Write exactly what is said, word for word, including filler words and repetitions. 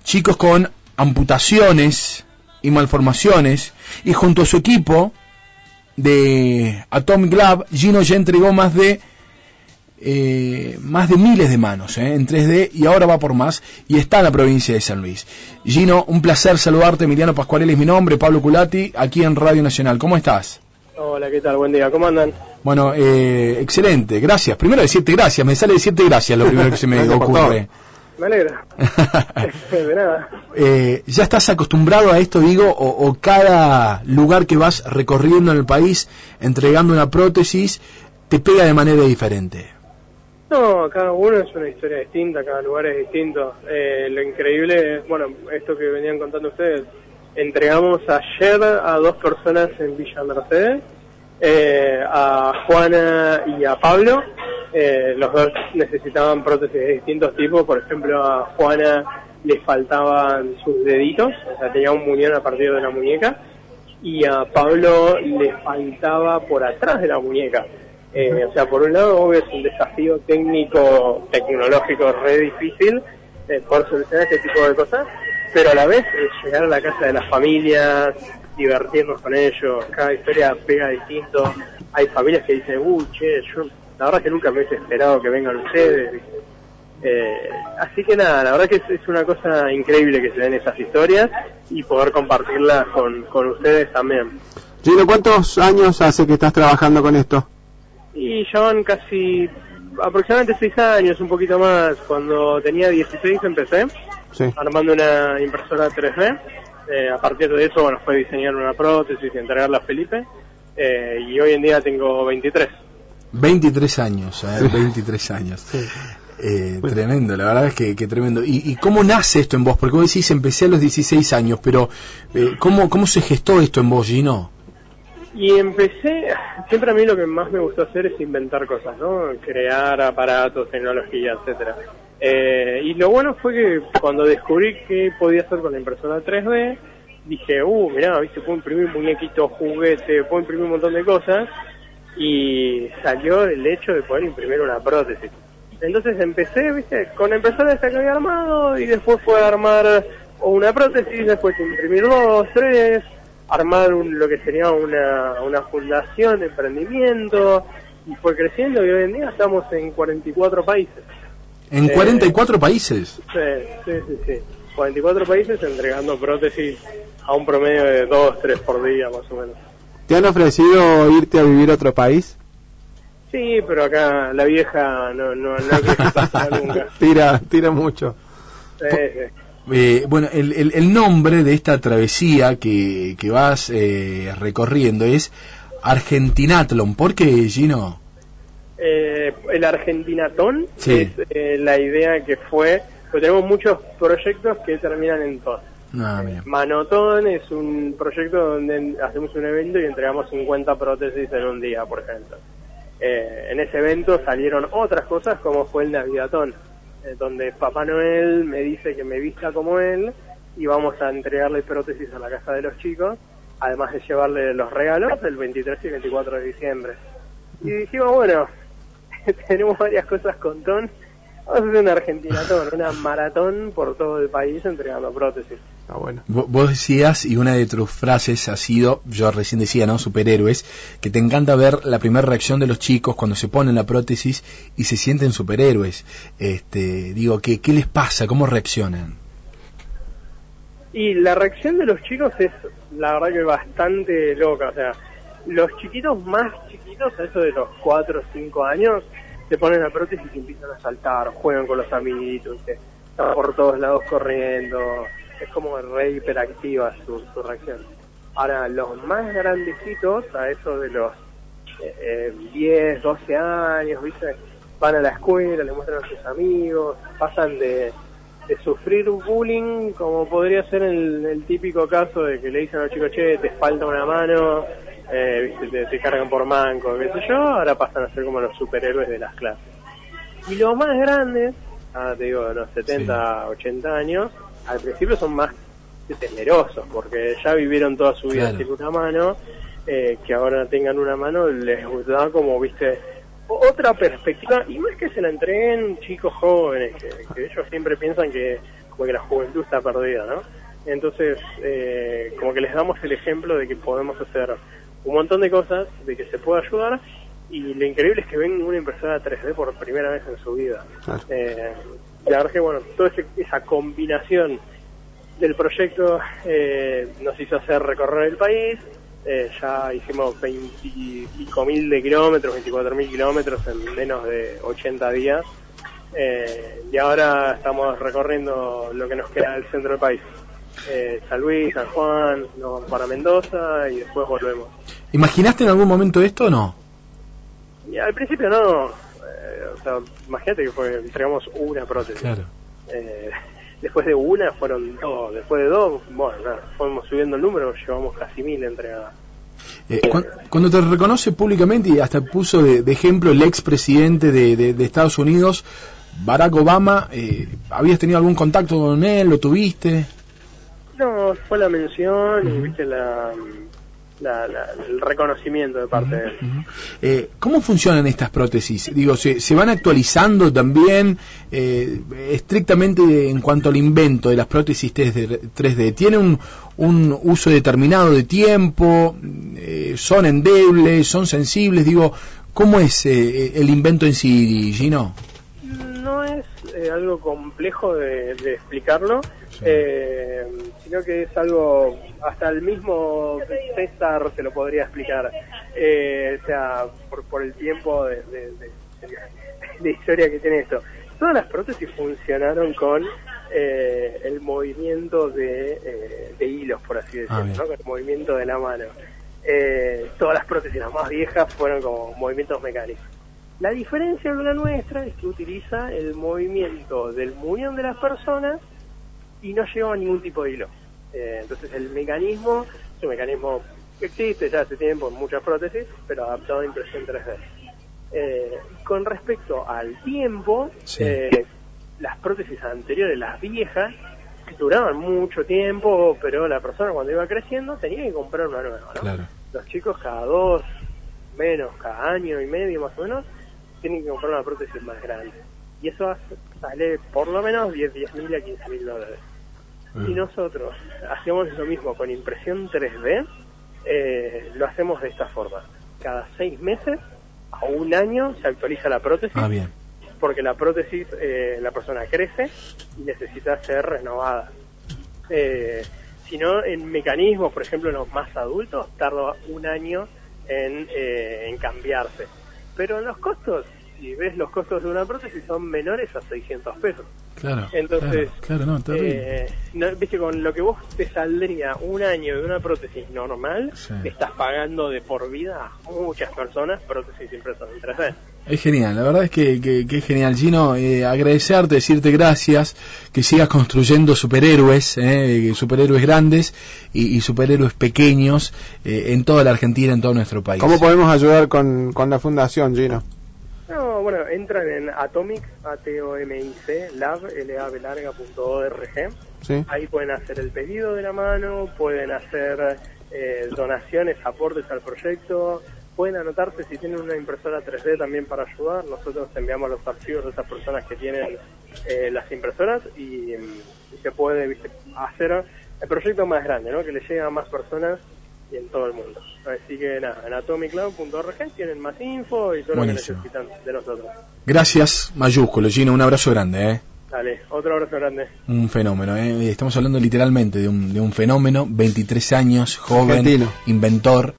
chicos con amputaciones y malformaciones, y junto a su equipo de Atomic Lab, Gino ya entregó más de eh, más de miles de manos eh, en tres D, y ahora va por más, y está en la provincia de San Luis. Gino, un placer saludarte. Emiliano Pascuarelli es mi nombre, Pablo Culati, aquí en Radio Nacional. ¿Cómo estás? Hola, ¿qué tal? Buen día, ¿cómo andan? Bueno, eh, excelente, gracias. Primero decirte gracias, me sale decirte gracias lo primero que se me ocurre. Me alegra. De nada. Eh, ¿Ya estás acostumbrado a esto, digo, o, o cada lugar que vas recorriendo en el país, entregando una prótesis, te pega de manera diferente? No, cada uno es una historia distinta, cada lugar es distinto. Eh, lo increíble es, bueno, esto que venían contando ustedes, entregamos ayer a dos personas en Villa Mercedes, eh, a Juana y a Pablo. Eh, los dos necesitaban prótesis de distintos tipos. Por ejemplo, a Juana le faltaban sus deditos, o sea, tenía un muñón a partir de la muñeca, y a Pablo le faltaba por atrás de la muñeca. Eh, o sea, por un lado, obvio, es un desafío técnico, tecnológico re difícil eh, poder solucionar este tipo de cosas, pero a la vez es llegar a la casa de las familias, divertirnos con ellos. Cada historia pega distinto. Hay familias que dicen, uy, che, yo la verdad que nunca me hubiese esperado que vengan ustedes. Eh, así que nada, la verdad que es, es una cosa increíble que se den esas historias y poder compartirlas con, con ustedes también. Gino, ¿cuántos años hace que estás trabajando con esto? Y ya van casi aproximadamente seis años, un poquito más. Cuando tenía dieciséis empecé, sí, armando una impresora tres D. Eh, a partir de eso, bueno, fue diseñar una prótesis y entregarla a Felipe. Eh, y hoy en día tengo veintitrés. veintitrés años, ¿eh? veintitrés años. Sí. Eh, bueno. Tremendo, la verdad es que, que tremendo. ¿Y, ¿Y cómo nace esto en vos? Porque vos decís, empecé a los dieciséis años, pero eh, ¿cómo, ¿cómo se gestó esto en vos, Gino? Y empecé, siempre a mí lo que más me gustó hacer es inventar cosas, ¿no? Crear aparatos, tecnología, etcétera. Eh, y lo bueno fue que cuando descubrí qué podía hacer con la impresora tres D, dije, uh, mirá, viste, puedo imprimir muñequitos, juguetes, puedo imprimir un montón de cosas, y salió el hecho de poder imprimir una prótesis. Entonces empecé, viste, con impresoras que había armado, y después fue a armar una prótesis, después imprimir dos, tres, armar un, lo que sería una, una fundación de emprendimiento, y fue creciendo, y hoy en día estamos en cuarenta y cuatro países. ¿En eh, cuarenta y cuatro países? Sí, sí, sí, sí. cuarenta y cuatro países entregando prótesis a un promedio de dos, tres por día, más o menos. ¿Te han ofrecido irte a vivir a otro país? Sí, pero acá la vieja no, no, no hay que pasar nunca. Tira, tira mucho. Sí, sí. Eh, bueno, el, el, el nombre de esta travesía que, que vas eh, recorriendo es Argentinatlon. ¿Por qué, Gino? Eh, el Argentinatón, sí, es eh, la idea que fue, porque tenemos muchos proyectos que terminan en ton. Ah, eh, Manotón es un proyecto donde hacemos un evento y entregamos cincuenta prótesis en un día, por ejemplo. Eh, en ese evento salieron otras cosas como fue el Navidatón, eh, donde Papá Noel me dice que me vista como él y vamos a entregarle prótesis a la casa de los chicos, además de llevarle los regalos el veintitrés y veinticuatro de diciembre. Y dijimos, bueno, tenemos varias cosas con Ton, vamos a hacer una Argentinatón, una maratón por todo el país entregando prótesis. Ah, bueno. Vos decías, y una de tus frases ha sido, yo recién decía, ¿no? Superhéroes, que te encanta ver la primera reacción de los chicos cuando se ponen la prótesis y se sienten superhéroes. Este, digo, ¿qué, qué les pasa? ¿Cómo reaccionan? Y la reacción de los chicos es, la verdad que bastante loca, o sea, los chiquitos más chiquitos, a eso de los cuatro o cinco años, se ponen la prótesis y empiezan a saltar, juegan con los amiguitos, están por todos lados corriendo, es como re hiperactiva su, su reacción. Ahora, los más grandecitos, a eso de los eh, diez, doce años, ¿viste? Van a la escuela, le muestran a sus amigos, pasan de, de sufrir un bullying, como podría ser el, el típico caso de que le dicen a los chicos, che, te falta una mano, eh, ¿viste? Te, te cargan por manco, qué sé yo, ahora pasan a ser como los superhéroes de las clases. Y los más grandes, ah, te digo, de los setenta, sí, ochenta años, al principio son más temerosos, porque ya vivieron toda su vida sin una mano, eh, que ahora tengan una mano les da como, viste, otra perspectiva, y no es que se la entreguen chicos jóvenes, que, que ellos siempre piensan que como que la juventud está perdida, ¿no? Entonces, eh, como que les damos el ejemplo de que podemos hacer un montón de cosas, de que se puede ayudar, y lo increíble es que ven una impresora tres D por primera vez en su vida. Claro. Eh, la verdad es que, bueno, toda ese, esa combinación del proyecto eh, nos hizo hacer recorrer el país. Eh, ya hicimos veinticinco mil de kilómetros, veinticuatro mil kilómetros en menos de ochenta días. Eh, y ahora estamos recorriendo lo que nos queda del centro del país. Eh, San Luis, San Juan, nos vamos para Mendoza y después volvemos. ¿Imaginaste en algún momento esto o no? Y al principio no. Eh, o sea, imagínate que fue, entregamos una prótesis. Claro. Eh, después de una fueron dos. Después de dos, bueno, nada, fuimos subiendo el número, llevamos casi mil entregadas. Eh, cuando, cuando te reconoce públicamente y hasta puso de, de ejemplo el expresidente de, de, de Estados Unidos, Barack Obama, eh, ¿habías tenido algún contacto con él? ¿Lo tuviste? No, fue la mención y viste la, la, la, el reconocimiento de parte uh-huh, de él. Uh-huh. Eh, ¿Cómo funcionan estas prótesis? Digo, ¿se, se van actualizando también eh, estrictamente en cuanto al invento de las prótesis tres D? ¿Tiene un, un uso determinado de tiempo? Eh, ¿Son endebles? ¿Son sensibles? Digo, ¿cómo es eh, el invento en sí, Gino? No es eh, algo complejo de, de explicarlo, sí. eh, sino que es algo, hasta el mismo César te lo podría explicar, eh, o sea, por, por el tiempo de, de, de, de historia que tiene esto. Todas las prótesis funcionaron con eh, el movimiento de, eh, de hilos, por así decirlo, ah, ¿no? Con el movimiento de la mano. Eh, todas las prótesis, las más viejas, fueron como movimientos mecánicos. La diferencia de la nuestra es que utiliza el movimiento del muñón de las personas y no lleva ningún tipo de hilo. Eh, entonces el mecanismo es un mecanismo que existe ya hace tiempo en muchas prótesis, pero adaptado a impresión tres D. Eh, con respecto al tiempo, sí. eh, las prótesis anteriores, las viejas, duraban mucho tiempo, pero la persona cuando iba creciendo tenía que comprar una nueva, ¿no? Claro. Los chicos cada dos, menos, cada año y medio más o menos, tienen que comprar una prótesis más grande. Y eso hace, sale por lo menos diez mil a quince mil dólares. Mm. Y nosotros hacemos lo mismo con impresión tres D, eh, lo hacemos de esta forma. Cada seis meses a un año se actualiza la prótesis. Ah, bien. Porque la prótesis, eh, la persona crece y necesita ser renovada. Eh, si no, en mecanismos, por ejemplo, en los más adultos, tarda un año en, eh, en cambiarse. Pero los costos, si ves los costos de una prótesis, son menores a seiscientos pesos. Claro. Entonces, claro, claro, no, terrible. Eh, no, viste, con lo que vos te saldría un año de una prótesis normal, sí. estás pagando de por vida a muchas personas prótesis impresas en tres D. Es genial, la verdad es que, que, que es genial, Gino. Eh, agradecerte, decirte gracias, que sigas construyendo superhéroes, eh, superhéroes grandes y, y superhéroes pequeños eh, en toda la Argentina, en todo nuestro país. ¿Cómo podemos ayudar con, con la fundación, Gino? No, bueno, entran en Atomic, A T O M I C, lab, L A B larga punto org. Sí. Ahí pueden hacer el pedido de la mano, pueden hacer eh, donaciones, aportes al proyecto. Pueden anotarse si tienen una impresora tres D también para ayudar. Nosotros enviamos los archivos de esas personas que tienen eh, las impresoras y, y se puede, ¿viste?, hacer el proyecto más grande, ¿no? Que le llegue a más personas y en todo el mundo. Así que nada, en atomic cloud punto org tienen más info y todo Buenísimo. Lo que necesitan de nosotros. Gracias, mayúsculo, Gino, un abrazo grande, ¿eh? Dale, otro abrazo grande. Un fenómeno, ¿eh? Estamos hablando literalmente de un, de un fenómeno, veintitrés años, joven, Argentino. Inventor.